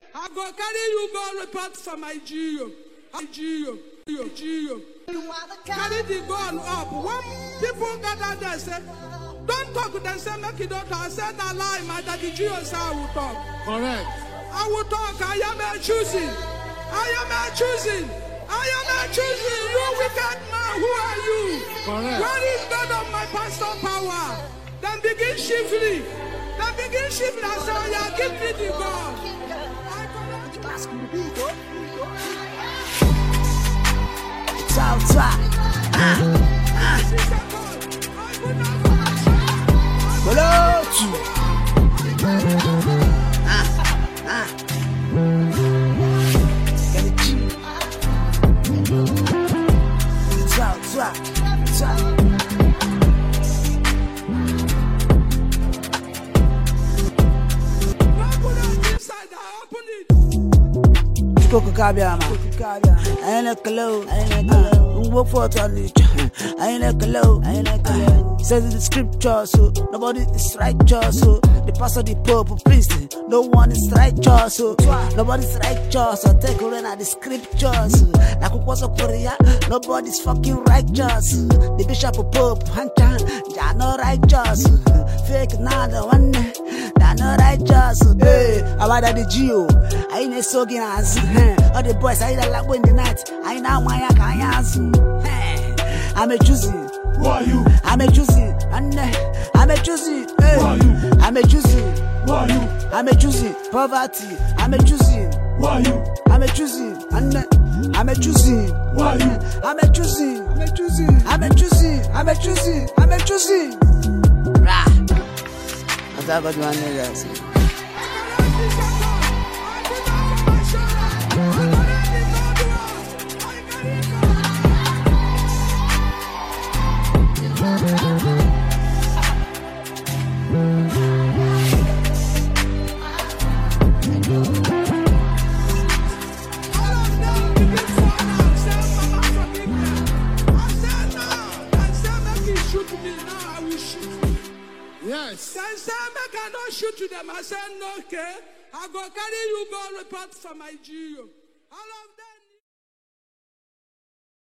I go carry you go report for my GO. Carry the gun up. When people gather there say, don't talk with them, say make it don't talk. I said that lie, my daddy GO say I will talk. Correct. I will talk. I am a choosing. I am a choosing. I am a choosing. You wicked man, who are you? Correct. Where is God of my pastor power? Then begin shivering. Then begin shivering and say, yeah, give me the gun. It's outside. Coco Cabia, I ain't a clue. Work for it on it. I ain't a clue. Says in the scripture, so nobody is righteous. So the pastor, the pope, priest, no one is righteous. So nobody's righteous. So take a run at the scriptures. Like was a Korea, nobody's fucking righteous. The bishop, pope, hunter, they're not righteous. Fake nada one, they're not righteous. Hey, about the Geo, I ain't a sogging ass. All the boys, I ain't like when the night. I know my ass. I'm a choosing. Who are you? I'm a choosing. I'm a choosing. Hey. Who are you? I'm a choosing. Who are you? I'm a choosing. Poverty. I'm a choosing. Who are you? I'm a choosing. I'm a choosing. Who are you? I'm a choosing. I'm a choosing. I'm a choosing. I'm a choosing. I'm a choosing. Rah. I thought about one nigga. Yes. Then say make I not shoot to them. I said no, okay. I go carry you go report for my GO.